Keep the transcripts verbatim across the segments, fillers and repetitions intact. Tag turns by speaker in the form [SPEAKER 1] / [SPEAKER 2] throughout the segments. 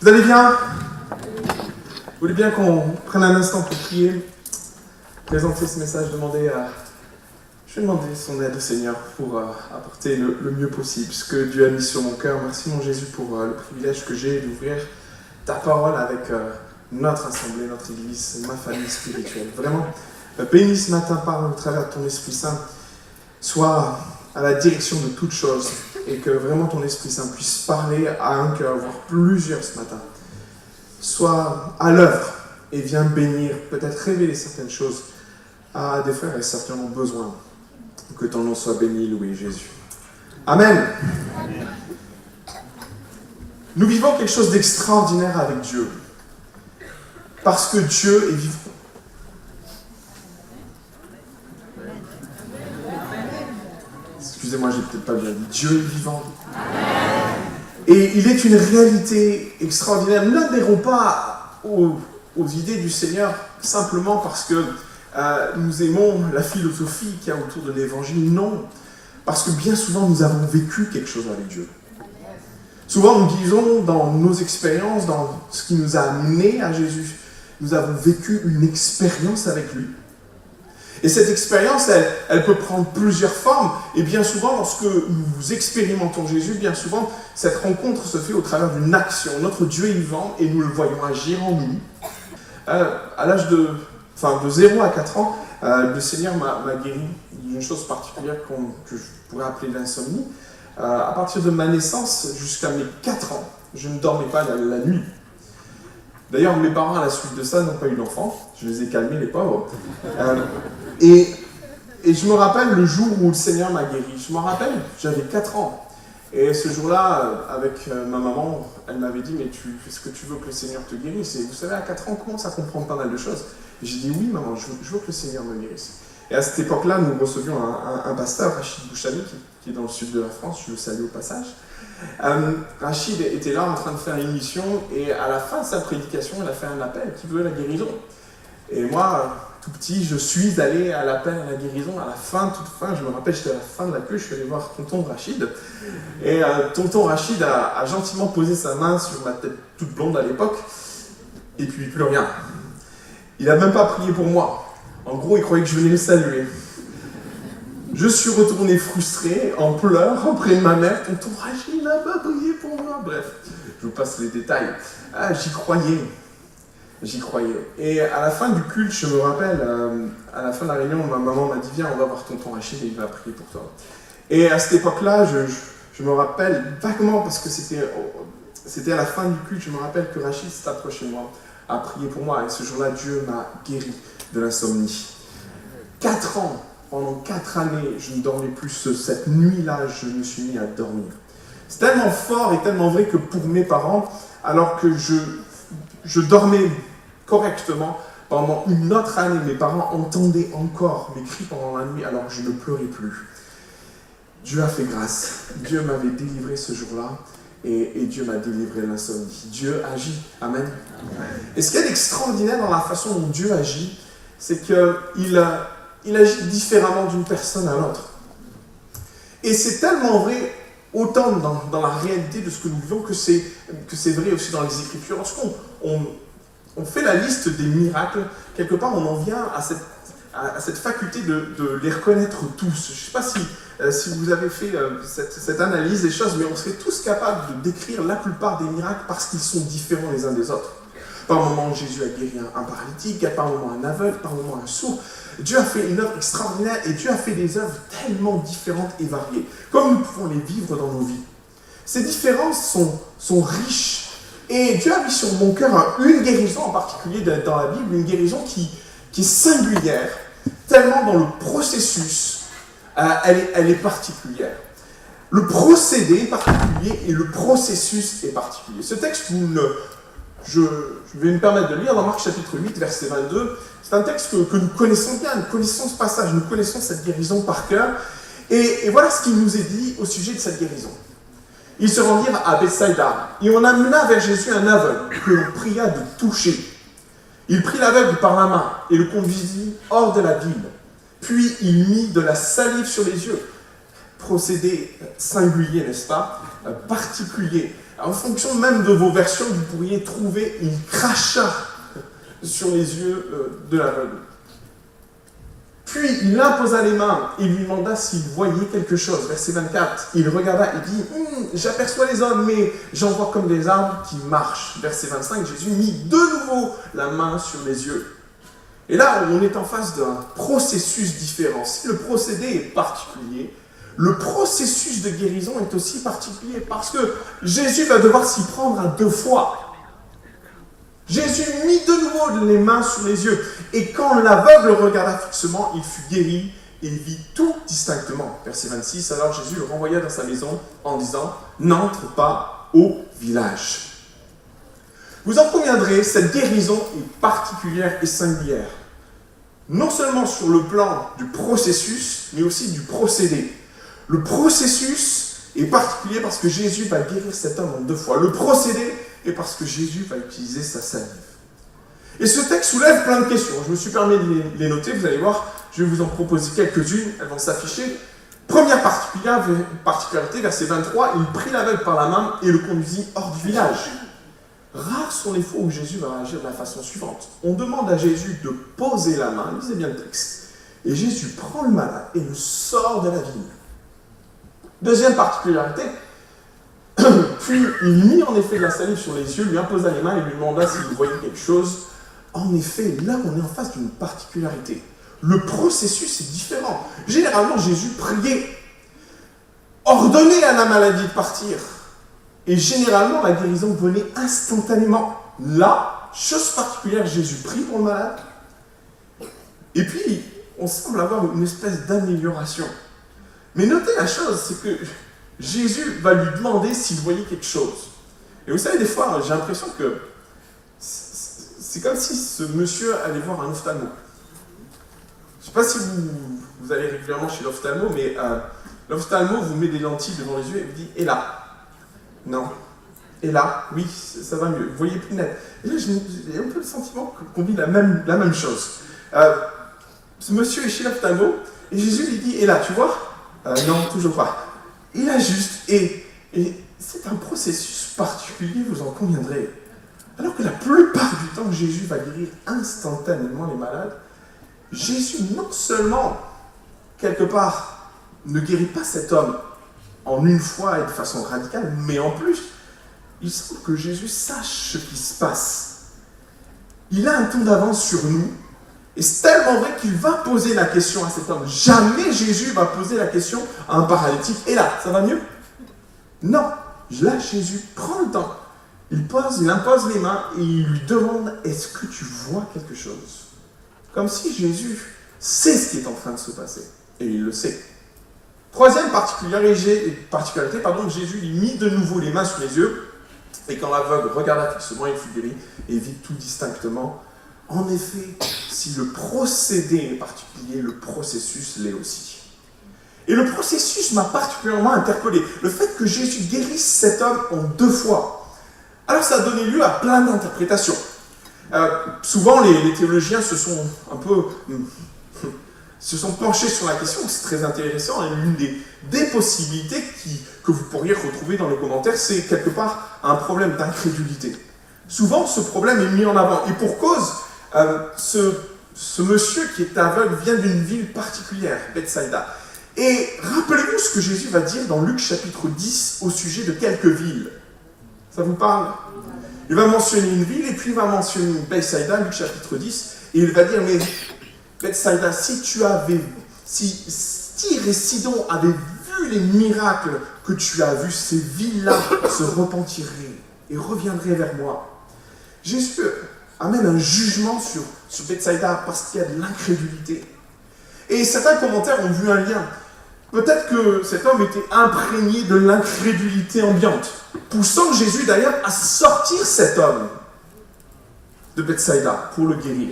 [SPEAKER 1] allez bien? Vous voulez bien qu'on prenne un instant pour prier, présenter ce message, demander à... Je vais demander son aide au Seigneur pour euh, apporter le, le mieux possible ce que Dieu a mis sur mon cœur. Merci mon Jésus pour euh, le privilège que j'ai d'ouvrir ta parole avec euh, notre assemblée, notre église, ma famille spirituelle. Vraiment, euh, bénis ce matin par au travers de ton Esprit Saint, sois à la direction de toutes choses et que vraiment ton Esprit Saint puisse parler à un cœur, voire plusieurs ce matin. Sois à l'œuvre et viens bénir, peut-être révéler certaines choses à des frères et certainement besoin. Que ton nom soit béni, loué Jésus. Amen. Amen. Nous vivons quelque chose d'extraordinaire avec Dieu. Parce que Dieu est vivant. Excusez-moi, j'ai peut-être pas bien dit. Dieu est vivant. Amen. Et il est une réalité extraordinaire. Nous n'adhérons pas aux, aux idées du Seigneur simplement parce que Euh, nous aimons la philosophie qu'il y a autour de l'évangile. Non, parce que bien souvent nous avons vécu quelque chose avec Dieu. Souvent nous disons dans nos expériences, dans ce qui nous a amenés à Jésus, nous avons vécu une expérience avec lui. Et cette expérience, elle, elle peut prendre plusieurs formes. Et bien souvent, lorsque nous expérimentons Jésus, bien souvent, cette rencontre se fait au travers d'une action. Notre Dieu est vivant et nous le voyons agir en nous. Euh, à l'âge de... Enfin, de zéro à quatre ans, euh, le Seigneur m'a, m'a guéri d'une chose particulière qu'on, que je pourrais appeler l'insomnie. Euh, à partir de ma naissance jusqu'à mes quatre ans, je ne dormais pas la, la nuit. D'ailleurs, mes parents, à la suite de ça, n'ont pas eu d'enfant. Je les ai calmés, les pauvres. Euh, et, et je me rappelle le jour où le Seigneur m'a guéri. Je me rappelle, j'avais quatre ans. Et ce jour-là, avec ma maman, elle m'avait dit « Mais tu, est-ce que tu veux que le Seigneur te guérisse ?» Et vous savez, à quatre ans, on commence à comprendre pas mal de choses. Et j'ai dit « Oui, maman, je veux, je veux que le Seigneur me guérisse. » Et à cette époque-là, nous recevions un, un, un pasteur, Rachid Bouchani, qui, qui est dans le sud de la France, je le salue au passage. Euh, Rachid était là en train de faire une mission, et à la fin de sa prédication, il a fait un appel qui veut la guérison. Et moi, tout petit, je suis allé à l'appel à la guérison, à la fin, toute fin, je me rappelle, j'étais à la fin de la queue, je suis allé voir tonton Rachid, et euh, tonton Rachid a, a gentiment posé sa main sur ma tête toute blonde à l'époque, et puis plus rien. Il n'a même pas prié pour moi. En gros, il croyait que je venais le saluer. Je suis retourné frustré, en pleurs, auprès de ma mère, tonton Rachid n'a pas prié pour moi. Bref, je vous passe les détails. Ah, j'y croyais. J'y croyais. Et à la fin du culte, je me rappelle, euh, à la fin de la réunion, ma maman m'a dit « Viens, on va voir tonton Rachid et il va prier pour toi. » Et à cette époque-là, je, je, je me rappelle vaguement, parce que c'était, c'était à la fin du culte, je me rappelle que Rachid s'est approché de moi, a prié pour moi. Et ce jour-là, Dieu m'a guéri de l'insomnie. Quatre ans, pendant quatre années, je ne dormais plus. Cette nuit-là, je me suis mis à dormir. C'est tellement fort et tellement vrai que pour mes parents, alors que je, je dormais correctement, pendant une autre année, mes parents entendaient encore mes cris pendant la nuit alors que je ne pleurais plus. Dieu a fait grâce. Dieu m'avait délivré ce jour-là et, et Dieu m'a délivré de l'insomnie. Dieu agit. Amen. Amen. Et ce qui est extraordinaire dans la façon dont Dieu agit, c'est qu'il il agit différemment d'une personne à l'autre. Et c'est tellement vrai, autant dans, dans la réalité de ce que nous vivons, que c'est, que c'est vrai aussi dans les Écritures. Lorsqu'on on, on fait la liste des miracles, quelque part on en vient à cette, à, à cette faculté de, de les reconnaître tous. Je ne sais pas si, euh, si vous avez fait euh, cette, cette analyse des choses, mais on serait tous capables de décrire la plupart des miracles parce qu'ils sont différents les uns des autres. Par moment, Jésus a guéri un, un paralytique, par moment un aveugle, par moment un sourd. Dieu a fait une œuvre extraordinaire et Dieu a fait des œuvres tellement différentes et variées, comme nous pouvons les vivre dans nos vies. Ces différences sont, sont riches. Et Dieu a mis sur mon cœur une guérison en particulier dans la Bible, une guérison qui, qui est singulière, tellement dans le processus, euh, elle, est, elle est particulière. Le procédé est particulier et le processus est particulier. Ce texte, vous ne, je, je vais me permettre de lire dans Marc chapitre huit, verset vingt-deux. C'est un texte que, que nous connaissons bien, nous connaissons ce passage, nous connaissons cette guérison par cœur. Et, et voilà ce qu'il nous est dit au sujet de cette guérison. Ils se rendirent à Bethsaïda, et on amena vers Jésus un aveugle, que l'on pria de toucher. Il prit l'aveugle par la main, et le conduisit hors de la ville. Puis il mit de la salive sur les yeux. Procédé singulier, n'est-ce pas? euh, particulier. En fonction même de vos versions, vous pourriez trouver « il cracha sur les yeux euh, de l'aveugle ». Puis il imposa les mains et lui demanda s'il voyait quelque chose. Verset vingt-quatre, il regarda et dit hm, « J'aperçois les hommes, mais j'en vois comme des arbres qui marchent. » Verset vingt-cinq, Jésus mit de nouveau la main sur les yeux. Et là, on est en face d'un processus différent. Si le procédé est particulier, le processus de guérison est aussi particulier parce que Jésus va devoir s'y prendre à deux fois. Jésus mit de nouveau les mains sur les yeux. Et quand l'aveugle regarda fixement, il fut guéri et vit tout distinctement. Verset vingt-six, alors Jésus le renvoya dans sa maison en disant « N'entre pas au village ». Vous en conviendrez, cette guérison est particulière et singulière. Non seulement sur le plan du processus, mais aussi du procédé. Le processus est particulier parce que Jésus va guérir cet homme en deux fois. Le procédé est parce que Jésus va utiliser sa salive. Et ce texte soulève plein de questions. Je me suis permis de les noter, vous allez voir, je vais vous en proposer quelques-unes, elles vont s'afficher. Première particularité, verset vingt-trois, il prit l'aveugle par la main et le conduisit hors du village. Rares sont les fois où Jésus va réagir de la façon suivante. On demande à Jésus de poser la main, lisez bien le texte, et Jésus prend le malade et le sort de la ville. Deuxième particularité, puis il mit en effet de la salive sur les yeux, lui imposa les mains et lui demanda s'il voyait quelque chose. En effet, là on est en face d'une particularité. Le processus est différent. Généralement, Jésus priait, ordonnait à la maladie de partir. Et généralement, la guérison venait instantanément. Là, chose particulière, Jésus prie pour le malade. Et puis, on semble avoir une espèce d'amélioration. Mais notez la chose, c'est que Jésus va lui demander s'il voyait quelque chose. Et vous savez, des fois, j'ai l'impression que c'est comme si ce monsieur allait voir un ophtalmo. Je ne sais pas si vous, vous allez régulièrement chez l'ophtalmo, mais euh, l'ophtalmo vous met des lentilles devant les yeux et vous dit « Et là ?» Non. Et là, oui, ça va mieux. Vous voyez plus net. Et là, j'ai un peu le sentiment qu'on vit la même, la même chose. Euh, ce monsieur est chez l'ophtalmo, et Jésus lui dit, et là, tu vois euh, Non, toujours pas. Et là, juste, et, et c'est un processus particulier, vous en conviendrez. Alors que la plupart du temps, Jésus va guérir instantanément les malades, Jésus, non seulement, quelque part, ne guérit pas cet homme en une fois et de façon radicale, mais en plus, il semble que Jésus sache ce qui se passe. Il a un temps d'avance sur nous, et c'est tellement vrai qu'il va poser la question à cet homme. Jamais Jésus va poser la question à un paralytique. Et là, ça va mieux? Non. Là, Jésus prend le temps. Il pose, il impose les mains et il lui demande, est-ce que tu vois quelque chose? Comme si Jésus sait ce qui est en train de se passer. Et il le sait. Troisième particularité, particularité pardon, Jésus lui mit de nouveau les mains sur les yeux, et quand l'aveugle regarda fixement, il fut guéri et vit tout distinctement. En effet, si le procédé est particulier, le processus l'est aussi. Et le processus m'a particulièrement interpellé. Le fait que Jésus guérisse cet homme en deux fois. Alors ça a donné lieu à plein d'interprétations. Euh, souvent, les, les théologiens se sont un peu... se sont penchés sur la question, c'est très intéressant, et l'une des, des possibilités qui, que vous pourriez retrouver dans les commentaires, c'est quelque part un problème d'incrédulité. Souvent, ce problème est mis en avant, et pour cause, euh, ce, ce monsieur qui est aveugle vient d'une ville particulière, Bethsaïda. Et rappelez-vous ce que Jésus va dire dans Luc chapitre dix au sujet de quelques villes. Ça vous parle? Il va mentionner une ville, et puis il va mentionner Bethsaïda, Luc chapitre dix, et il va dire, mais... Bethsaïda, si tu avais, si Tyr et Sidon avaient vu les miracles que tu as vus, ces villes-là se repentiraient et reviendraient vers moi. Jésus amène un jugement sur, sur Bethsaïda parce qu'il y a de l'incrédulité. Et certains commentaires ont vu un lien. Peut-être que cet homme était imprégné de l'incrédulité ambiante, poussant Jésus d'ailleurs à sortir cet homme de Bethsaïda pour le guérir.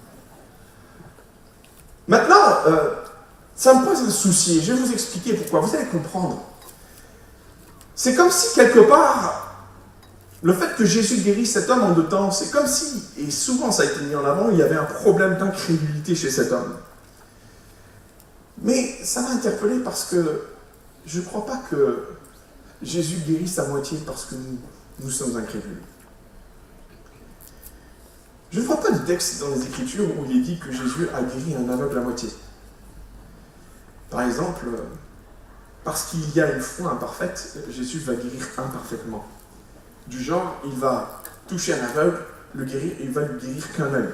[SPEAKER 1] Maintenant, euh, ça me pose un souci, et je vais vous expliquer pourquoi, vous allez comprendre. C'est comme si, quelque part, le fait que Jésus guérisse cet homme en deux temps, c'est comme si, et souvent ça a été mis en avant, il y avait un problème d'incrédulité chez cet homme. Mais ça m'a interpellé parce que je ne crois pas que Jésus guérit sa moitié parce que nous, nous sommes incrédules. Je ne vois pas de texte dans les Écritures où il est dit que Jésus a guéri un aveugle à moitié. Par exemple, parce qu'il y a une foi imparfaite, Jésus va guérir imparfaitement. Du genre, il va toucher un aveugle, le guérir, et il va lui guérir qu'un œil.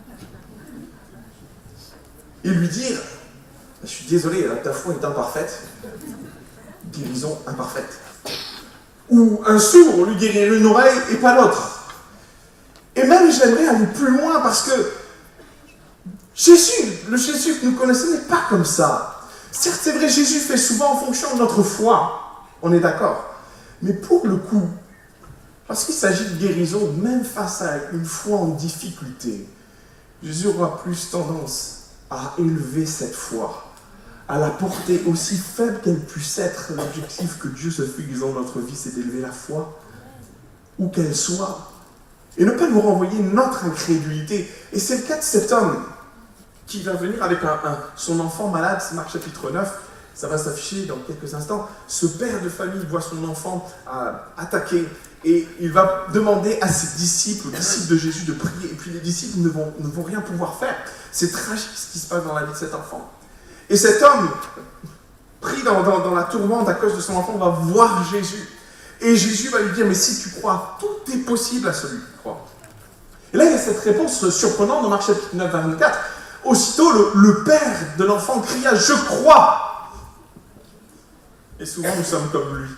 [SPEAKER 1] Et lui dire, je suis désolé, ta foi est imparfaite, guérison imparfaite. Ou un sourd, lui guérir une oreille et pas l'autre. Et même, j'aimerais aller plus loin parce que Jésus, le Jésus que nous connaissons n'est pas comme ça. Certes, c'est vrai, Jésus fait souvent en fonction de notre foi, on est d'accord. Mais pour le coup, parce qu'il s'agit de guérison, même face à une foi en difficulté, Jésus aura plus tendance à élever cette foi, à la porter aussi faible qu'elle puisse être. L'objectif que Dieu se fixe dans notre vie, c'est d'élever la foi, où qu'elle soit. Et ne pas nous renvoyer notre incrédulité. Et c'est le cas de cet homme qui va venir avec un, un, son enfant malade, c'est Marc chapitre neuf, ça va s'afficher dans quelques instants. Ce père de famille voit son enfant euh, attaqué et il va demander à ses disciples, aux disciples de Jésus, de prier. Et puis les disciples ne vont, ne vont rien pouvoir faire. C'est tragique ce qui se passe dans la vie de cet enfant. Et cet homme, pris dans, dans, dans la tourmente à cause de son enfant, va voir Jésus. Et Jésus va lui dire, mais si tu crois, tout est possible à celui qui croit. Et là, il y a cette réponse surprenante dans Marc chapitre neuf, vingt-quatre. Aussitôt, le, le père de l'enfant cria, je crois. Et souvent, nous sommes comme lui.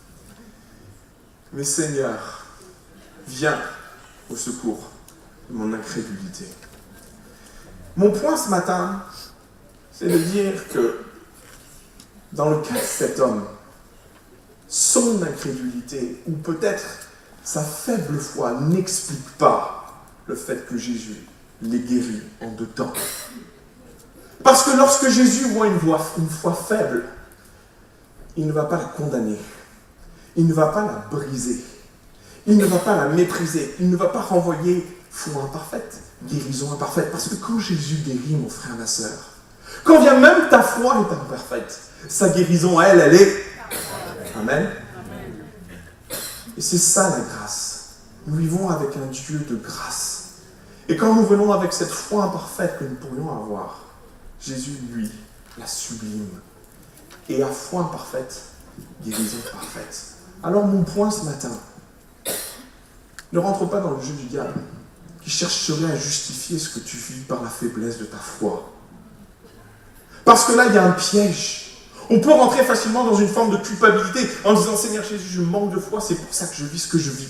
[SPEAKER 1] Mais Seigneur, viens au secours de mon incrédulité. Mon point ce matin, c'est de dire que dans le cas de cet homme, son incrédulité, ou peut-être sa faible foi, n'explique pas le fait que Jésus l'ait guéri en deux temps. Parce que lorsque Jésus voit une, voix, une foi faible, il ne va pas la condamner, il ne va pas la briser, il ne va pas la mépriser, il ne va pas renvoyer foi imparfaite, guérison imparfaite. Parce que quand Jésus guérit, mon frère, ma sœur, quand bien même ta foi est imparfaite, sa guérison, elle, elle est... Amen. Et c'est ça la grâce. Nous vivons avec un Dieu de grâce. Et quand nous venons avec cette foi imparfaite que nous pourrions avoir, Jésus, lui, la sublime. Et à foi imparfaite, guérison parfaite. Alors mon point ce matin, ne rentre pas dans le jeu du diable, qui chercherait à justifier ce que tu vis par la faiblesse de ta foi. Parce que là, il y a un piège. On peut rentrer facilement dans une forme de culpabilité en disant « Seigneur Jésus, je manque de foi, c'est pour ça que je vis ce que je vis. »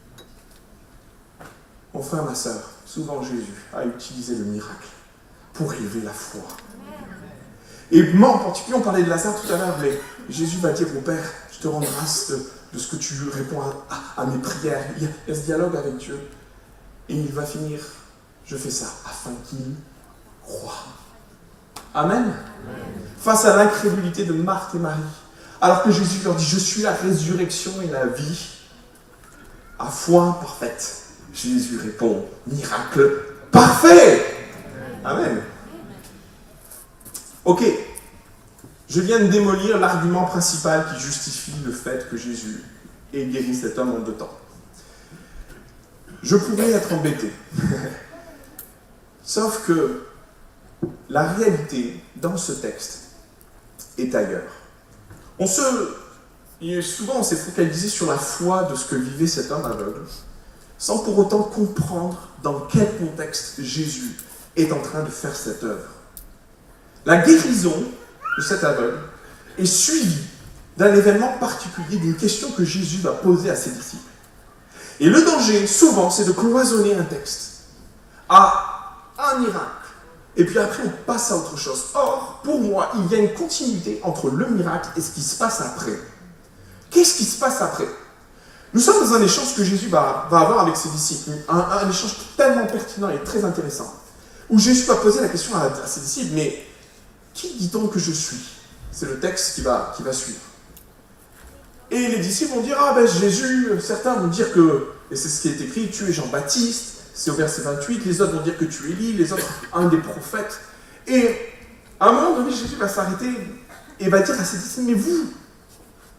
[SPEAKER 1] Mon frère, ma sœur, souvent Jésus a utilisé le miracle pour élever la foi. Et moi en particulier, on parlait de Lazare tout à l'heure, mais Jésus va dire au Père, je te rends grâce de, de ce que tu réponds à, à, à mes prières. Il y, a, il y a ce dialogue avec Dieu. Et il va finir, je fais ça afin qu'il croie. Amen. Amen. Face à l'incrédulité de Marthe et Marie, alors que Jésus leur dit, je suis la résurrection et la vie, à foi parfaite, Jésus répond, miracle parfait. Amen. Ok, je viens de démolir l'argument principal qui justifie le fait que Jésus ait guéri cet homme en deux temps. Je pourrais être embêté. Sauf que la réalité dans ce texte est ailleurs. On se, souvent on s'est focalisé sur la foi de ce que vivait cet homme aveugle, sans pour autant comprendre dans quel contexte Jésus est en train de faire cette œuvre. La guérison de cet aveugle est suivie d'un événement particulier, d'une question que Jésus va poser à ses disciples. Et le danger, souvent, c'est de cloisonner un texte à un miracle. Et puis après, on passe à autre chose. Or, pour moi, il y a une continuité entre le miracle et ce qui se passe après. Qu'est-ce qui se passe après? Nous sommes dans un échange que Jésus va, va avoir avec ses disciples. Un, un échange tellement pertinent et très intéressant. Où Jésus va poser la question à, à ses disciples, mais qui dit-on que je suis? C'est le texte qui va, qui va suivre. Et les disciples vont dire, ah ben Jésus, certains vont dire que, et c'est ce qui est écrit, tu es Jean-Baptiste, c'est au verset vingt-huit, les autres vont dire que tu es Élie, les autres, un des prophètes. Et à un moment donné, Jésus va s'arrêter et va dire à ses disciples, mais vous,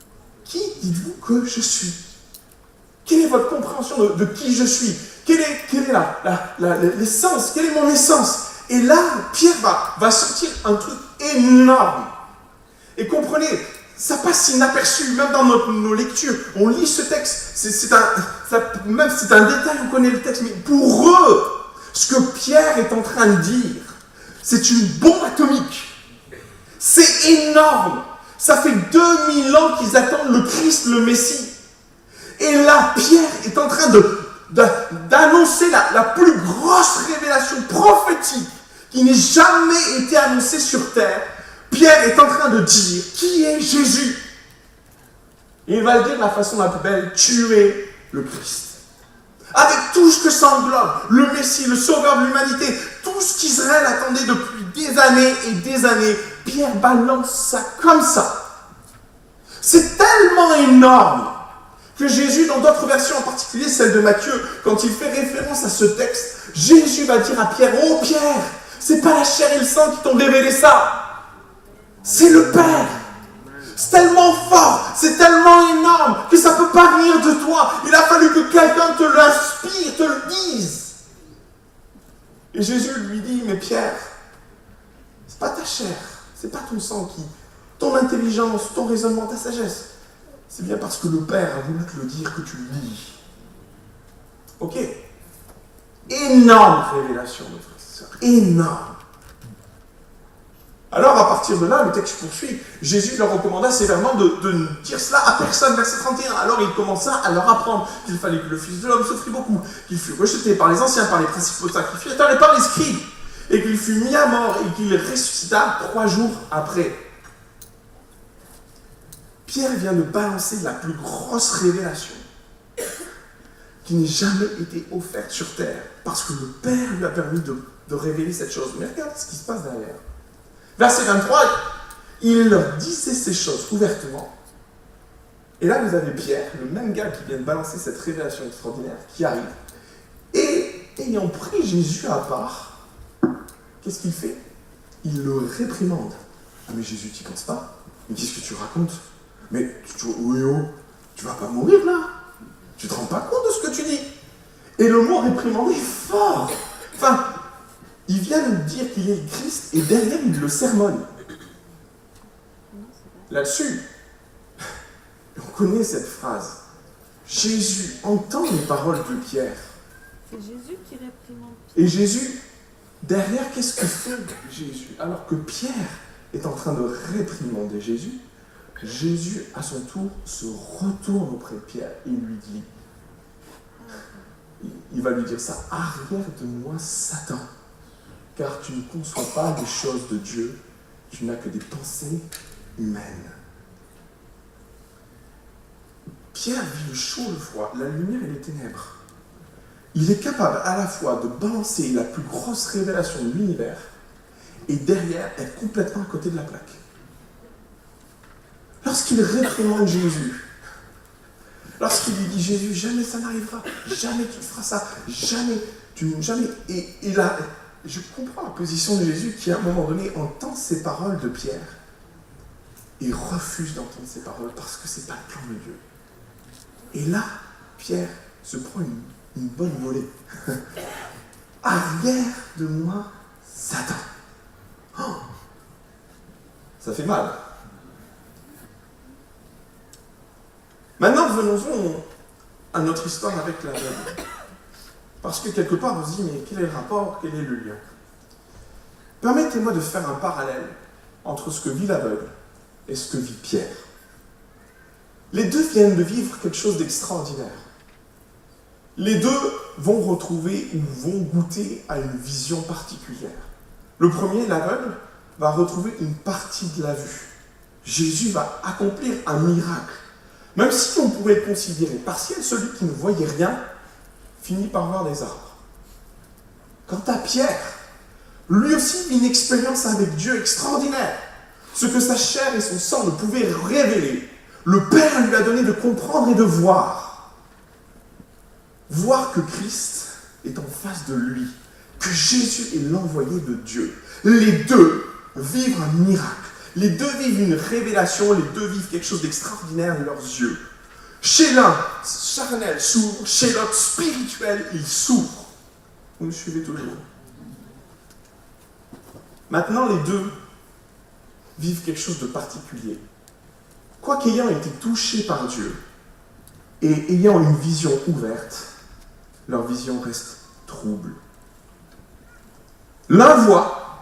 [SPEAKER 1] qui dites-vous que je suis? Quelle est votre compréhension de, de qui je suis? Quelle est, quelle est la, la, la, l'essence? Quelle est mon essence? Et là, Pierre va, va sortir un truc énorme. Et comprenez, ça passe inaperçu, même dans notre, nos lectures. On lit ce texte, c'est, c'est un, ça, même si c'est un détail, on connaît le texte, mais pour eux, ce que Pierre est en train de dire, c'est une bombe atomique. C'est énorme. Ça fait deux mille ans qu'ils attendent le Christ, le Messie. Et là, Pierre est en train de, de, d'annoncer la, la plus grosse révélation prophétique qui n'ait jamais été annoncée sur terre. Pierre est en train de dire qui est Jésus. Et il va le dire de la façon la plus belle, tu es le Christ. Avec tout ce que ça englobe, le Messie, le Sauveur de l'humanité, tout ce qu'Israël attendait depuis des années et des années, Pierre balance ça comme ça. C'est tellement énorme que Jésus, dans d'autres versions, en particulier celle de Matthieu, quand il fait référence à ce texte, Jésus va dire à Pierre, oh Pierre, c'est pas la chair et le sang qui t'ont révélé ça, c'est le Père. C'est tellement fort, c'est tellement énorme que ça ne peut pas venir de toi. Il a fallu que quelqu'un te l'inspire, te le dise. Et Jésus lui dit, mais Pierre, c'est pas ta chair, c'est pas ton sang qui, ton intelligence, ton raisonnement, ta sagesse. C'est bien parce que le Père a voulu te le dire que tu le dis. Ok. Énorme révélation, mes frères et sœurs. Énorme. Alors, à partir de là, le texte poursuit. Jésus leur recommanda sévèrement de, de ne dire cela à personne, verset trente et un. Alors, il commença à leur apprendre qu'il fallait que le Fils de l'homme souffrit beaucoup, qu'il fut rejeté par les anciens, par les principaux sacrificateurs et par les scribes, et qu'il fut mis à mort et qu'il ressuscita trois jours après. Pierre vient de balancer la plus grosse révélation qui n'ait jamais été offerte sur terre, parce que le Père lui a permis de, de révéler cette chose. Mais regarde ce qui se passe derrière. Verset vingt-trois, il leur disait ces choses ouvertement. Et là, vous avez Pierre, le même gars qui vient de balancer cette révélation extraordinaire, qui arrive. Et ayant pris Jésus à part, qu'est-ce qu'il fait? Il le réprimande. Ah, mais Jésus, tu n'y penses pas? Mais qu'est-ce que tu racontes? Mais tu, oui, oh, tu vas pas mourir là? Tu te rends pas compte de ce que tu dis? Et le mot réprimander est fort. Enfin, il vient de dire qu'il est le Christ et derrière il le sermonne. Là-dessus, on connaît cette phrase. Jésus entend les paroles de Pierre.
[SPEAKER 2] C'est Jésus qui réprimande.
[SPEAKER 1] Et Jésus, derrière, qu'est-ce que fait Jésus? Alors que Pierre est en train de réprimander Jésus, Jésus, à son tour, se retourne auprès de Pierre et lui dit, il va lui dire ça, arrière de moi, Satan, car tu ne conçois pas les choses de Dieu, tu n'as que des pensées humaines. Pierre vit le chaud, le froid, la lumière et les ténèbres. Il est capable à la fois de balancer la plus grosse révélation de l'univers et derrière être complètement à côté de la plaque. Lorsqu'il réprimande Jésus, lorsqu'il lui dit Jésus, jamais ça n'arrivera, jamais tu feras ça, jamais, tu jamais. Et, et là, je comprends la position de Jésus qui, à un moment donné, entend ces paroles de Pierre et refuse d'entendre ces paroles parce que c'est pas le plan de Dieu. Et là, Pierre se prend une, une bonne volée. Arrière de moi, Satan. Oh, ça fait mal. Maintenant, venons-en à notre histoire avec l'aveugle. Parce que quelque part, on se dit, mais quel est le rapport, quel est le lien? Permettez-moi de faire un parallèle entre ce que vit l'aveugle et ce que vit Pierre. Les deux viennent de vivre quelque chose d'extraordinaire. Les deux vont retrouver ou vont goûter à une vision particulière. Le premier, l'aveugle, va retrouver une partie de la vue. Jésus va accomplir un miracle. Même si on pouvait le considérer partiel, celui qui ne voyait rien finit par voir des arbres. Quant à Pierre, lui aussi vit une expérience avec Dieu extraordinaire. Ce que sa chair et son sang ne pouvaient révéler, le Père lui a donné de comprendre et de voir. Voir que Christ est en face de lui, que Jésus est l'envoyé de Dieu. Les deux vivent un miracle. Les deux vivent une révélation, les deux vivent quelque chose d'extraordinaire de leurs yeux. Chez l'un, charnel s'ouvre, chez l'autre, spirituel, il s'ouvre. Vous me suivez toujours? Maintenant, les deux vivent quelque chose de particulier. Quoiqu'ayant été touchés par Dieu et ayant une vision ouverte, leur vision reste trouble. L'un voit,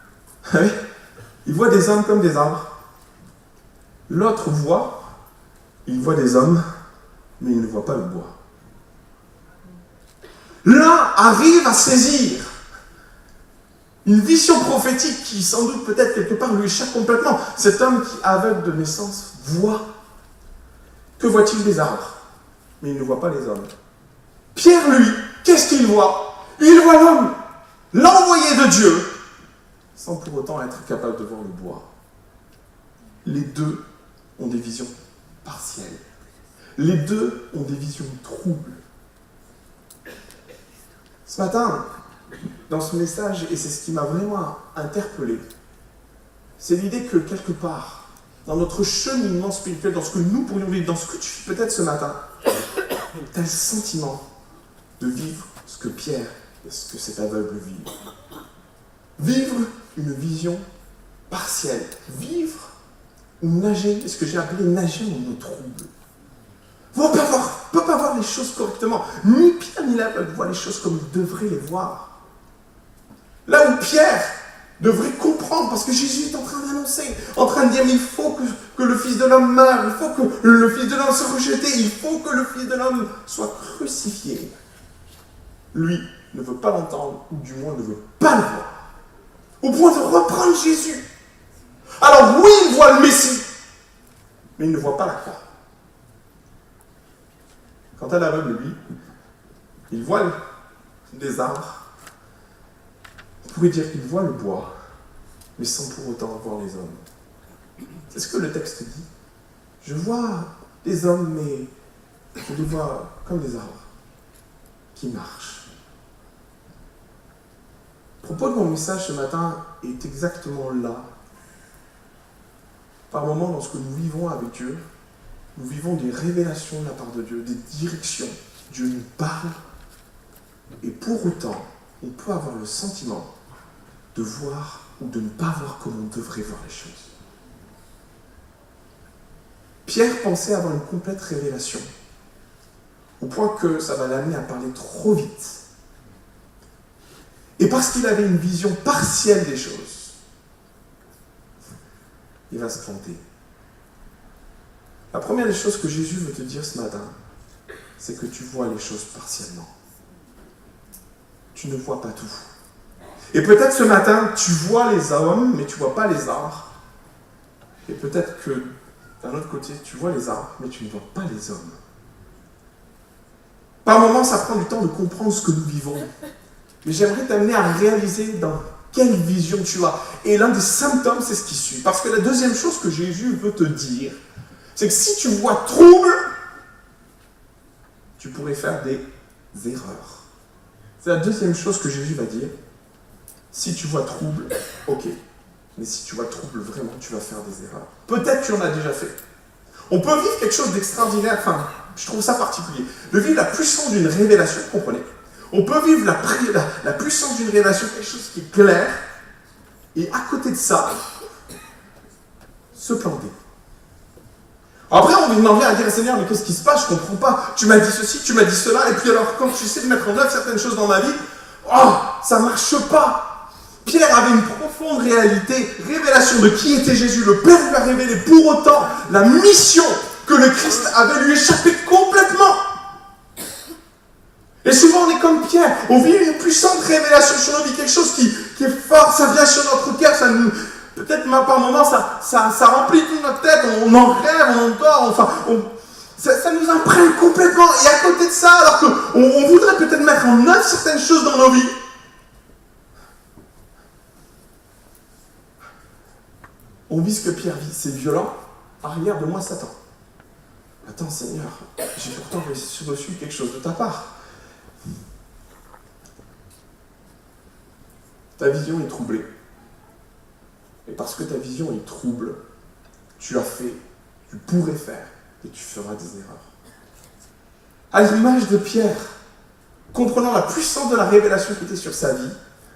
[SPEAKER 1] il voit des hommes comme des arbres. L'autre voit, il voit des hommes, mais il ne voit pas le bois. L'un arrive à saisir une vision prophétique qui, sans doute, peut-être quelque part, lui échappe complètement. Cet homme qui, aveugle de naissance, voit. Que voit-il? Des arbres, mais il ne voit pas les hommes. Pierre, lui, qu'est-ce qu'il voit? Il voit l'homme, l'envoyé de Dieu, sans pour autant être capable de voir le bois. Les deux ont des visions partielles. Les deux ont des visions troubles. Ce matin, dans ce message, et c'est ce qui m'a vraiment interpellé, c'est l'idée que quelque part, dans notre cheminement spirituel, dans ce que nous pourrions vivre, dans ce que tu fais peut-être ce matin, tu as le sentiment de vivre ce que Pierre et ce que cet aveugle vit. Vivre une vision partielle. Vivre ou nager, ce que j'ai appelé nager dans nos troubles. On ne peut pas voir, peut pas voir les choses correctement. Ni Pierre ni l'aveugle voient les choses comme ils devraient les voir. Là où Pierre devrait comprendre, parce que Jésus est en train d'annoncer, en train de dire, mais il faut que, que le Fils de l'homme meure, il faut que le Fils de l'homme soit rejeté, il faut que le Fils de l'homme soit crucifié. Lui ne veut pas l'entendre, ou du moins ne veut pas le voir, au point de reprendre Jésus. Alors oui, il voit le Messie, mais il ne voit pas la croix. Quant à l'aveugle, lui, il voit des arbres. On pourrait dire qu'il voit le bois, mais sans pour autant voir les hommes. C'est ce que le texte dit. Je vois des hommes, mais je les vois comme des arbres qui marchent. Le propos de mon message ce matin est exactement là. Par moments, lorsque nous vivons avec Dieu, nous vivons des révélations de la part de Dieu, des directions. Dieu nous parle, et pour autant, on peut avoir le sentiment de voir ou de ne pas voir comme on devrait voir les choses. Pierre pensait avoir une complète révélation, au point que ça va l'amener à parler trop vite. Et parce qu'il avait une vision partielle des choses, il va se planter. La première des choses que Jésus veut te dire ce matin, c'est que tu vois les choses partiellement. Tu ne vois pas tout. Et peut-être ce matin, tu vois les hommes, mais tu ne vois pas les arbres. Et peut-être que, d'un autre côté, tu vois les arbres, mais tu ne vois pas les hommes. Par moments, ça prend du temps de comprendre ce que nous vivons. Mais j'aimerais t'amener à réaliser dans quelle vision tu as. Et l'un des symptômes, c'est ce qui suit. Parce que la deuxième chose que Jésus veut te dire, c'est que si tu vois trouble, tu pourrais faire des erreurs. C'est la deuxième chose que Jésus va dire. Si tu vois trouble, ok. Mais si tu vois trouble vraiment, tu vas faire des erreurs. Peut-être tu en as déjà fait. On peut vivre quelque chose d'extraordinaire, enfin, je trouve ça particulier. De vivre la puissance d'une révélation, comprenez. On peut vivre la, la, la puissance d'une révélation, quelque chose qui est clair, et à côté de ça, se planter. Après, on en vient à dire, Seigneur, mais qu'est-ce qui se passe? Je ne comprends pas. Tu m'as dit ceci, tu m'as dit cela, et puis alors, quand tu essaies de mettre en œuvre certaines choses dans ma vie, oh, ça ne marche pas. Pierre avait une profonde réalité, révélation de qui était Jésus. Le Père lui a révélé. Pour autant, la mission que le Christ avait lui échappé complètement. Et souvent, on est comme Pierre. On vit une puissante révélation sur nos vies, quelque chose qui, qui est fort, ça vient sur notre cœur, ça nous... Peut-être par moments, ça, ça, ça remplit toute notre tête, on en rêve, on en dort, enfin, on, ça, ça nous imprègne complètement. Et à côté de ça, alors qu'on on voudrait peut-être mettre en œuvre certaines choses dans nos vies, on vit ce que Pierre vit, c'est violent. Arrière de moi, Satan. Attends, Seigneur, j'ai pourtant reçu quelque chose de ta part. Ta vision est troublée. Et parce que ta vision est trouble, tu as fait, tu pourrais faire, et tu feras des erreurs. À l'image de Pierre, comprenant la puissance de la révélation qui était sur sa vie,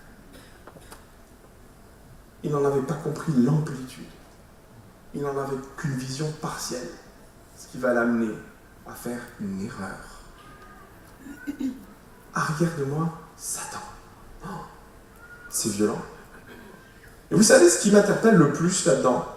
[SPEAKER 1] il n'en avait pas compris l'amplitude. Il n'en avait qu'une vision partielle, ce qui va l'amener à faire une erreur. Arrière de moi, Satan. Oh, c'est violent. Et vous savez ce qui m'interpelle le plus là-dedans?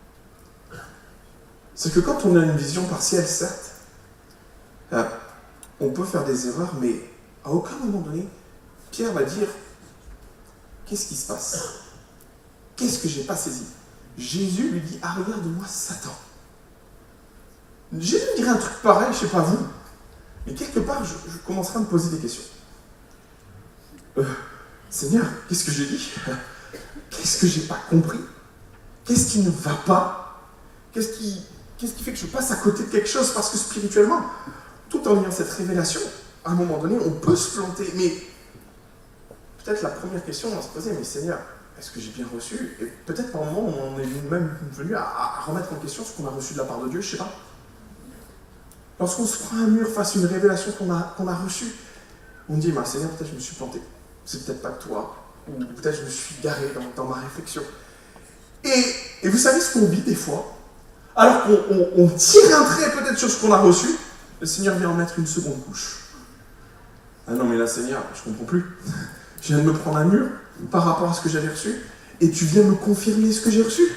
[SPEAKER 1] C'est que quand on a une vision partielle, certes, euh, on peut faire des erreurs, mais à aucun moment donné, Pierre va dire « Qu'est-ce qui se passe? Qu'est-ce que j'ai pas saisi ?» Jésus lui dit « Arrière de moi, Satan. » Jésus dirait un truc pareil, je ne sais pas vous, mais quelque part, je, je commencerai à me poser des questions. Euh, Seigneur, qu'est-ce que j'ai dit? Qu'est-ce que j'ai pas compris? Qu'est-ce qui ne va pas? Qu'est-ce qui, qu'est-ce qui fait que je passe à côté de quelque chose? Parce que spirituellement, tout en ayant cette révélation, à un moment donné, on peut se planter. Mais peut-être la première question, on va se poser, mais Seigneur, est-ce que j'ai bien reçu? Et peut-être par moment, on est même venu à, à remettre en question ce qu'on a reçu de la part de Dieu, je ne sais pas. Lorsqu'on se prend un mur face à une révélation qu'on a, qu'on a reçue, on dit, bah, Seigneur, peut-être je me suis planté. C'est peut-être pas que toi. Ou peut-être je me suis garé dans, dans ma réflexion. Et, et vous savez ce qu'on vit des fois? Alors qu'on on, on tire un trait peut-être sur ce qu'on a reçu, le Seigneur vient en mettre une seconde couche. Ah non mais là Seigneur, je comprends plus. Je viens de me prendre un mur par rapport à ce que j'avais reçu, et tu viens me confirmer ce que j'ai reçu.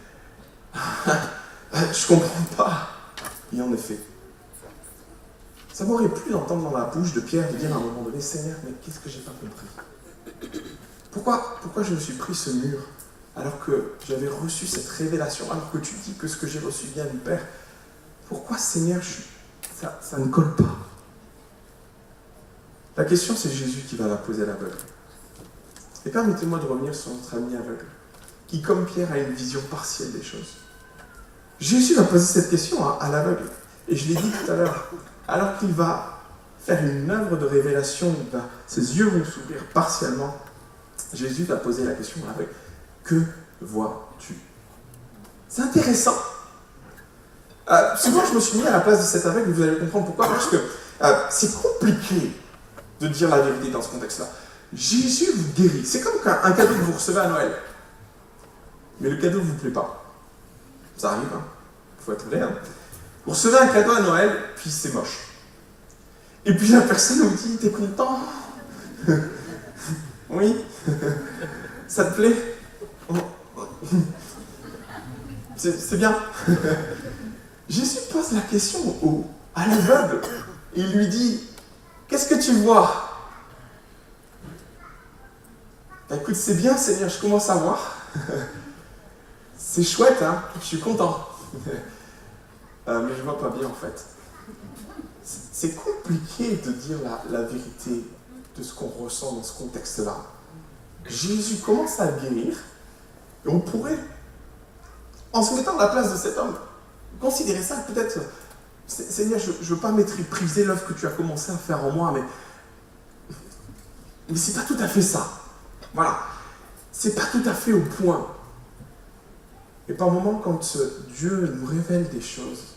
[SPEAKER 1] Je comprends pas. Et en effet, ça m'aurait plu d'entendre dans la bouche de Pierre de dire à un moment donné, Seigneur, mais qu'est-ce que j'ai pas compris? Pourquoi, pourquoi je me suis pris ce mur alors que j'avais reçu cette révélation, alors que tu dis que ce que j'ai reçu vient du Père? Pourquoi, Seigneur, je, ça, ça ne colle pas? La question, c'est Jésus qui va la poser à l'aveugle. Et permettez-moi de revenir sur notre ami aveugle, qui, comme Pierre, a une vision partielle des choses. Jésus va poser cette question à, à l'aveugle. Et je l'ai dit tout à l'heure, alors qu'il va faire une œuvre de révélation, il va, ses yeux vont s'ouvrir partiellement, Jésus va poser la question à l'aveugle. Que vois-tu? C'est intéressant. Euh, souvent, je me suis mis à la place de cet aveugle, vous allez comprendre pourquoi, parce que euh, c'est compliqué de dire la vérité dans ce contexte-là. Jésus vous guérit. C'est comme un cadeau que vous recevez à Noël. Mais le cadeau ne vous plaît pas. Ça arrive, hein. Il faut être vrai. Hein. Vous recevez un cadeau à Noël, puis c'est moche. Et puis la personne vous dit, t'es content? Oui. Ça te plaît? C'est, c'est bien. Jésus pose la question au, à l'aveugle. Il lui dit, qu'est-ce que tu vois? Bah, écoute, c'est bien, Seigneur, je commence à voir. C'est chouette, hein, je suis content. euh, mais je vois pas bien, en fait. C'est compliqué de dire la, la vérité de ce qu'on ressent dans ce contexte-là. Jésus commence à guérir, et on pourrait, en se mettant à la place de cet homme, considérer ça peut-être, Seigneur, je ne veux pas mépriser l'œuvre que tu as commencé à faire en moi, mais, mais c'est pas tout à fait ça. Voilà. C'est pas tout à fait au point. Et par moments, quand Dieu nous révèle des choses,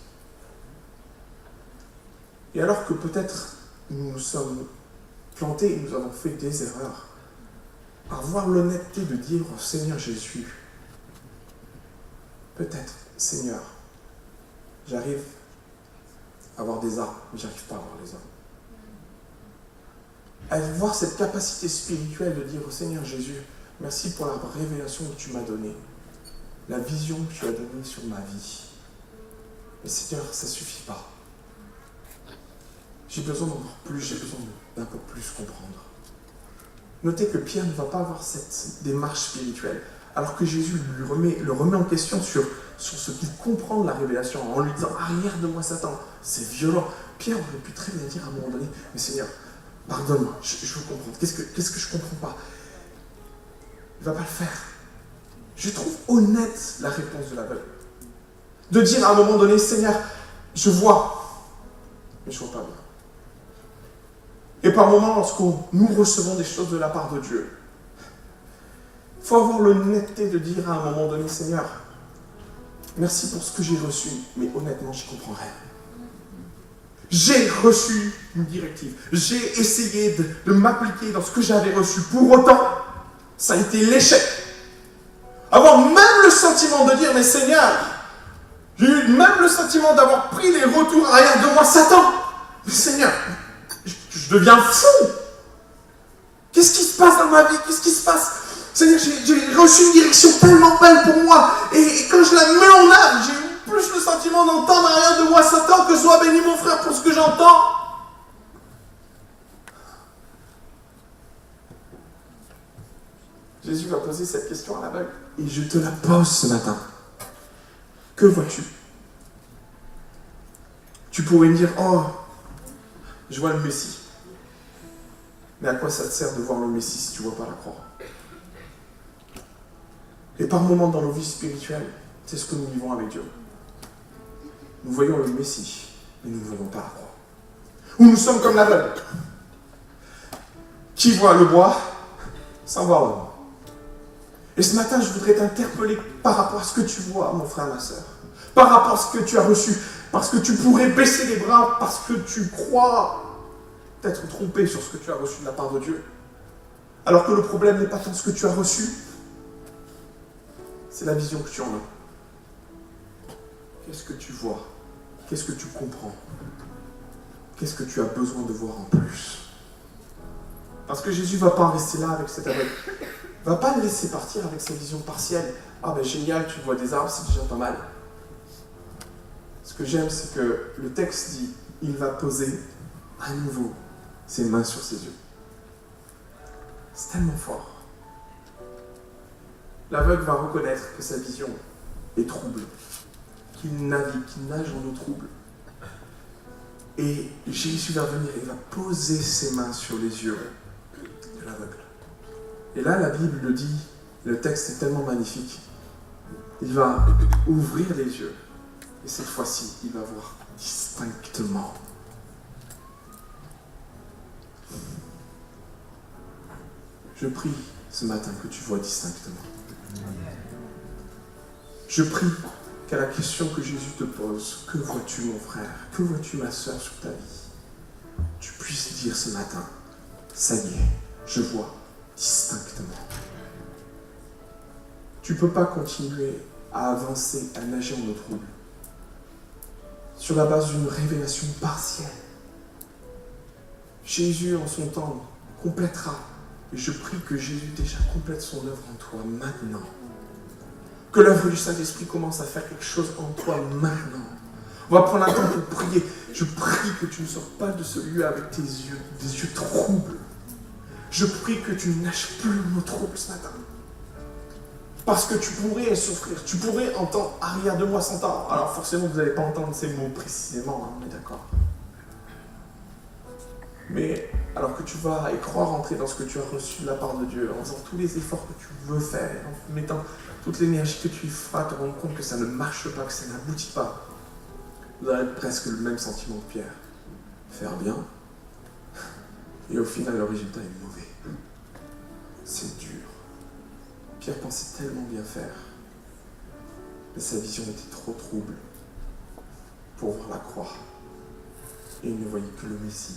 [SPEAKER 1] et alors que peut-être nous nous sommes plantés et nous avons fait des erreurs, avoir l'honnêteté de dire au Seigneur Jésus, peut-être, Seigneur, j'arrive à avoir des armes, mais j'arrive pas à avoir les armes. Avoir cette capacité spirituelle de dire au Seigneur Jésus, merci pour la révélation que tu m'as donnée, la vision que tu as donnée sur ma vie. Mais Seigneur, ça ne suffit pas. J'ai besoin d'encore plus, j'ai besoin d'un peu plus comprendre. Notez que Pierre ne va pas avoir cette démarche spirituelle, alors que Jésus lui remet, le remet en question sur, sur ce qu'il comprend de la révélation, en lui disant « Arrière de moi, Satan !» C'est violent. Pierre aurait pu très bien dire à un moment donné « Mais Seigneur, pardonne-moi, je, je veux comprendre. Qu'est-ce que, qu'est-ce que je ne comprends pas ?» Il ne va pas le faire. Je trouve honnête la réponse de l'aveugle. De dire à un moment donné « Seigneur, je vois, mais je ne vois pas bien. » Et par moments, lorsque nous recevons des choses de la part de Dieu, faut avoir l'honnêteté de dire à un moment donné, Seigneur, merci pour ce que j'ai reçu, mais honnêtement, je ne comprends rien. J'ai reçu une directive. J'ai essayé de, de m'appliquer dans ce que j'avais reçu. Pour autant, ça a été l'échec. Avoir même le sentiment de dire, mais Seigneur, j'ai eu même le sentiment d'avoir pris les retours arrière de moi, Satan. Mais Seigneur, je, je deviens fou. Qu'est-ce qui se passe dans ma vie? Qu'est-ce qui se passe? Seigneur, j'ai, j'ai reçu une direction tellement belle pour moi. Et, et quand je la mets en œuvre, j'ai plus le sentiment d'entendre rien de moi, Satan, que soit béni mon frère pour ce que j'entends. Jésus va poser cette question à l'aveugle. Et je te la pose ce matin. Que vois-tu? Tu pourrais me dire, oh, je vois le Messie. Mais à quoi ça te sert de voir le Messie si tu ne vois pas la croix? Et par moments dans nos vies spirituelles, c'est ce que nous vivons avec Dieu. Nous voyons le Messie, mais nous ne voyons pas la croix. Ou nous sommes comme l'aveugle, qui voit le bois sans voir l'homme. Et ce matin, je voudrais t'interpeller par rapport à ce que tu vois, mon frère, ma soeur. Par rapport à ce que tu as reçu. Parce que tu pourrais baisser les bras, parce que tu crois t'être trompé sur ce que tu as reçu de la part de Dieu. Alors que le problème n'est pas tant ce que tu as reçu, c'est la vision que tu en as. Qu'est-ce que tu vois? Qu'est-ce que tu comprends? Qu'est-ce que tu as besoin de voir en plus? Parce que Jésus ne va pas en rester là avec cet aveugle. Il ne va pas le laisser partir avec sa vision partielle. Ah ben génial, tu vois des arbres, c'est déjà pas mal. Ce que j'aime, c'est que le texte dit, il va poser à nouveau ses mains sur ses yeux. C'est tellement fort. L'aveugle va reconnaître que sa vision est trouble, qu'il navigue, qu'il nage en eau trouble. Et Jésus va venir et va poser ses mains sur les yeux de l'aveugle. Et là, la Bible le dit, le texte est tellement magnifique. Il va ouvrir les yeux. Et cette fois-ci, il va voir distinctement. Je prie ce matin que tu vois distinctement. Je prie qu'à la question que Jésus te pose, que vois-tu mon frère, que vois-tu ma soeur sur ta vie, tu puisses dire ce matin, ça y est, je vois distinctement. Tu ne peux pas continuer à avancer, à nager en eau trouble sur la base d'une révélation partielle. Jésus en son temps complétera. Et je prie que Jésus déjà complète son œuvre en toi maintenant. Que l'œuvre du Saint-Esprit commence à faire quelque chose en toi maintenant. On va prendre un temps pour prier. Je prie que tu ne sors pas de ce lieu avec tes yeux, des yeux troubles. Je prie que tu ne nages plus en eau trouble ce matin. Parce que tu pourrais souffrir, tu pourrais entendre arrière de moi s'entendre. Alors forcément, vous n'allez pas entendre ces mots précisément, hein, on est d'accord. Mais alors que tu vas y croire entrer dans ce que tu as reçu de la part de Dieu, en faisant tous les efforts que tu veux faire, en mettant toute l'énergie que tu feras, te rendre compte que ça ne marche pas, que ça n'aboutit pas, vous aurez presque le même sentiment que Pierre. Faire bien, et au final, le résultat est mauvais. C'est dur. Pierre pensait tellement bien faire, mais sa vision était trop trouble pour voir la croix. Et il ne voyait que le Messie.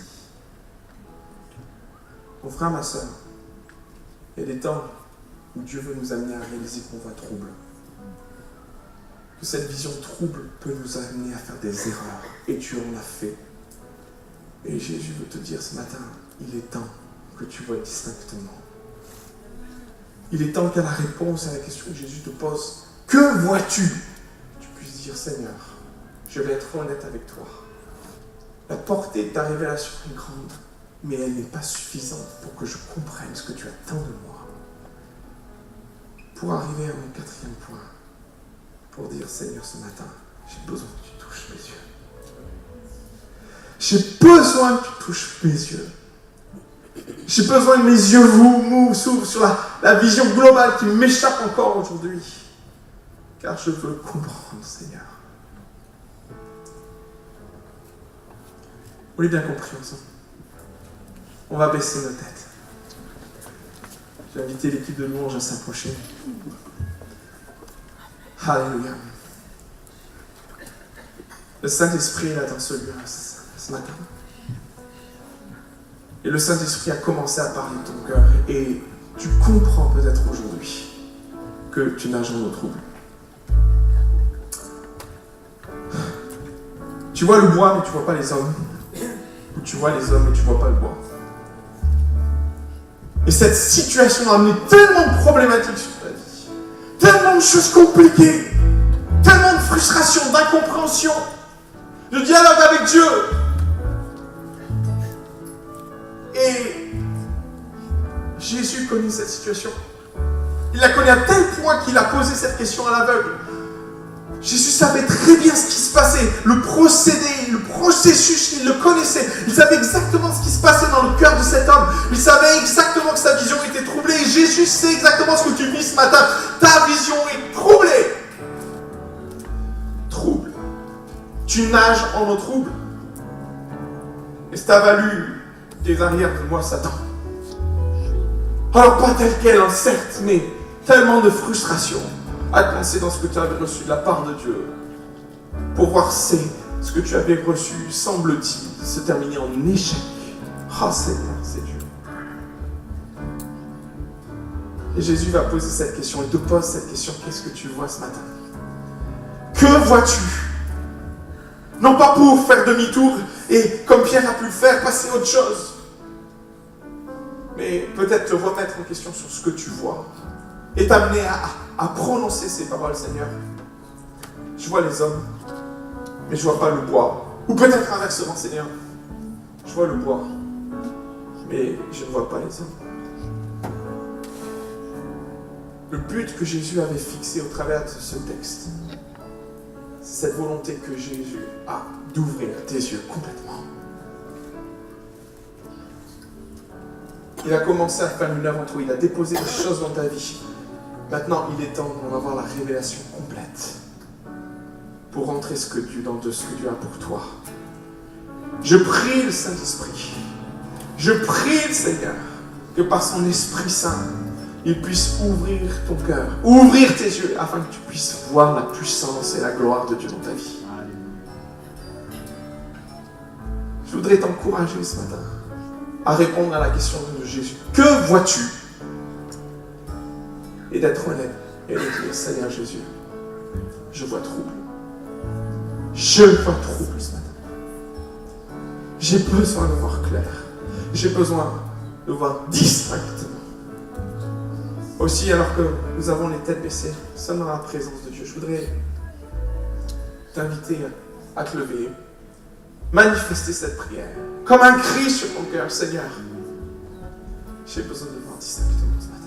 [SPEAKER 1] Mon frère, ma soeur, il y a des temps où Dieu veut nous amener à réaliser qu'on voit trouble. Que cette vision trouble peut nous amener à faire des erreurs. Et tu en as fait. Et Jésus veut te dire ce matin, il est temps que tu vois distinctement. Il est temps qu'à la réponse à la question que Jésus te pose, que vois-tu? Tu puisses dire, Seigneur, je vais être honnête avec toi. La portée de ta révélation est grande, mais elle n'est pas suffisante pour que je comprenne ce que tu attends de moi. Pour arriver à mon quatrième point, pour dire, Seigneur, ce matin, j'ai besoin que tu touches mes yeux. J'ai besoin que tu touches mes yeux. J'ai besoin que mes yeux vous s'ouvrent sur la, la vision globale qui m'échappe encore aujourd'hui. Car je veux comprendre, Seigneur. Vous l'avez bien compris ensemble. On va baisser nos têtes. Je vais inviter l'équipe de louange à s'approcher. Alléluia. Le Saint-Esprit est là dans ce lieu ce matin. Et le Saint-Esprit a commencé à parler de ton cœur. Et tu comprends peut-être aujourd'hui que tu nages en eau trouble. Tu vois le bois, mais tu ne vois pas les hommes. Ou tu vois les hommes, mais tu ne vois pas le bois. Et cette situation a amené tellement de problématiques sur ta vie. Tellement de choses compliquées. Tellement de frustration, d'incompréhension. De dialogue avec Dieu. Et Jésus connaît cette situation. Il la connaît à tel point qu'il a posé cette question à l'aveugle. Jésus savait très bien ce qui se passait, le procédé, le processus, il le connaissait. Il savait exactement ce qui se passait dans le cœur de cet homme. Il savait exactement que sa vision était troublée. Et Jésus sait exactement ce que tu vis ce matin. Ta vision est troublée. Trouble. Tu nages en eau trouble. Et ça t'a valu des arrières de moi, Satan. Alors pas tel quel, hein, certes, mais tellement de frustration à te lancer dans ce que tu avais reçu de la part de Dieu. Pour voir si ce que tu avais reçu, semble-t-il, se terminer en échec. Ah, Seigneur, c'est Dieu. Et Jésus va poser cette question, il te pose cette question, qu'est-ce que tu vois ce matin? Que vois-tu? Non pas pour faire demi-tour et, comme Pierre a pu le faire, passer à autre chose. Mais peut-être te remettre en question sur ce que tu vois. Et t'amener à, à prononcer ces paroles, Seigneur. Je vois les hommes, mais je ne vois pas le bois. Ou peut-être inversement, Seigneur. Je vois le bois, mais je ne vois pas les hommes. Le but que Jésus avait fixé au travers de ce texte, c'est cette volonté que Jésus a d'ouvrir tes yeux complètement. Il a commencé à faire une œuvre en toi, il a déposé des choses dans ta vie. Maintenant, il est temps d'en avoir la révélation complète pour rentrer ce que Dieu, dans de ce que Dieu a pour toi. Je prie le Saint-Esprit, je prie le Seigneur que par son Esprit Saint, il puisse ouvrir ton cœur, ouvrir tes yeux, afin que tu puisses voir la puissance et la gloire de Dieu dans ta vie. Je voudrais t'encourager ce matin à répondre à la question de Jésus. Que vois-tu? Et d'être honnête et de dire, Seigneur Jésus, je vois trouble. Je vois trouble ce matin. J'ai besoin de voir clair. J'ai besoin de voir distinctement. Aussi, alors que nous avons les têtes baissées, nous sommes dans la présence de Dieu. Je voudrais t'inviter à te lever, manifester cette prière, comme un cri sur ton cœur, Seigneur. J'ai besoin de voir distinctement ce matin.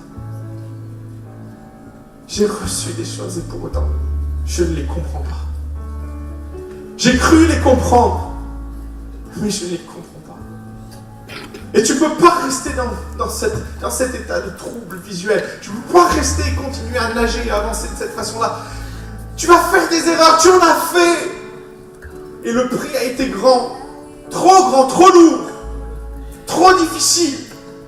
[SPEAKER 1] J'ai reçu des choses et pour autant, je ne les comprends pas. J'ai cru les comprendre, mais je ne les comprends pas. Et tu ne peux pas rester dans, dans, cette, dans cet état de trouble visuel. Tu ne peux pas rester et continuer à nager et avancer de cette façon-là. Tu vas faire des erreurs, tu en as fait. Et le prix a été grand, trop grand, trop lourd, trop difficile.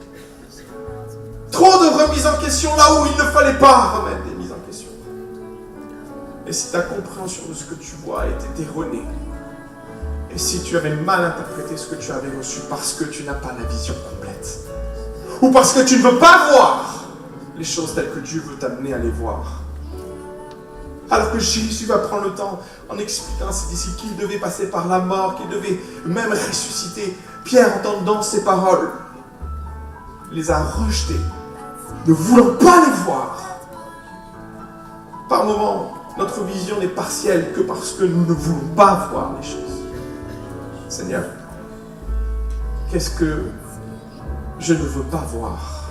[SPEAKER 1] Trop de remises en question là où il ne fallait pas remettre des mises en question. Et si ta compréhension de ce que tu vois était erronée, et si tu avais mal interprété ce que tu avais reçu parce que tu n'as pas la vision complète, ou parce que tu ne veux pas voir les choses telles que Dieu veut t'amener à les voir, alors que Jésus va prendre le temps en expliquant à ses disciples qu'il devait passer par la mort, qu'il devait même ressusciter, Pierre, entendant ces paroles, les a rejetés, ne voulant pas les voir. Par moments, notre vision n'est partielle que parce que nous ne voulons pas voir les choses. Seigneur, qu'est-ce que je ne veux pas voir?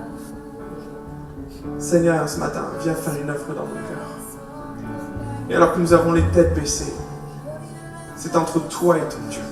[SPEAKER 1] Seigneur, ce matin, viens faire une œuvre dans mon cœur. Et alors que nous avons les têtes baissées, c'est entre toi et ton Dieu.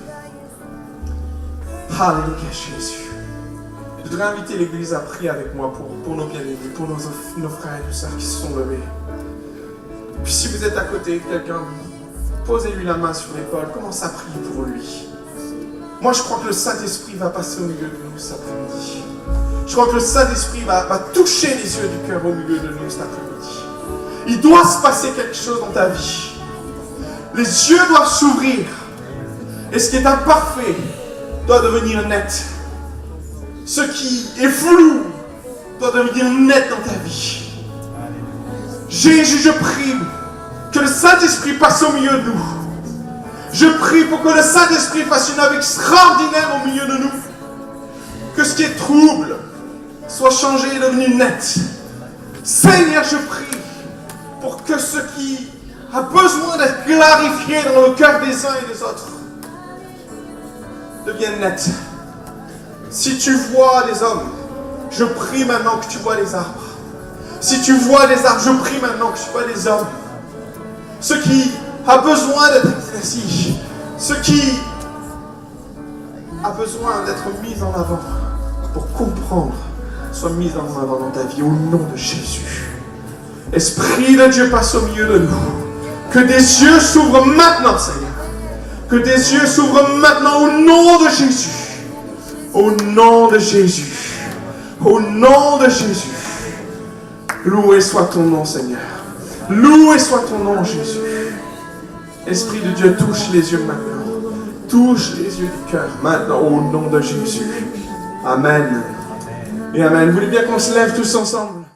[SPEAKER 1] Alléluia, Jésus. Je voudrais inviter l'Église à prier avec moi pour, pour nos bien-aimés, pour nos, nos frères et nos sœurs qui se sont levés. Puis si vous êtes à côté de quelqu'un, posez-lui la main sur l'épaule, commencez à prier pour lui. Moi je crois que le Saint-Esprit va passer au milieu de nous cet après-midi. Je crois que le Saint-Esprit va, va toucher les yeux du cœur au milieu de nous cet après-midi. Il doit se passer quelque chose dans ta vie. Les yeux doivent s'ouvrir. Et ce qui est imparfait doit devenir net. Ce qui est flou doit devenir net dans ta vie. Jésus, je prie que le Saint-Esprit passe au milieu de nous. Je prie pour que le Saint-Esprit fasse une œuvre extraordinaire au milieu de nous. Que ce qui est trouble soit changé et devenu net. Seigneur, je prie pour que ce qui a besoin d'être clarifié dans le cœur des uns et des autres devienne net. Si tu vois les hommes, je prie maintenant que tu vois les arbres. Si tu vois les arbres, je prie maintenant que tu vois les hommes. Ce qui a besoin d'être éclairci, ce qui a besoin d'être mis en avant pour comprendre, soit mis en avant dans ta vie au nom de Jésus. Esprit de Dieu, passe au milieu de nous. Que des yeux s'ouvrent maintenant, Seigneur. Que des yeux s'ouvrent maintenant au nom de Jésus. Au nom de Jésus. Au nom de Jésus. Loué soit ton nom, Seigneur. Loué soit ton nom, Jésus. Esprit de Dieu, touche les yeux maintenant. Touche les yeux du cœur maintenant au nom de Jésus. Amen. Et amen. Vous voulez bien qu'on se lève tous ensemble?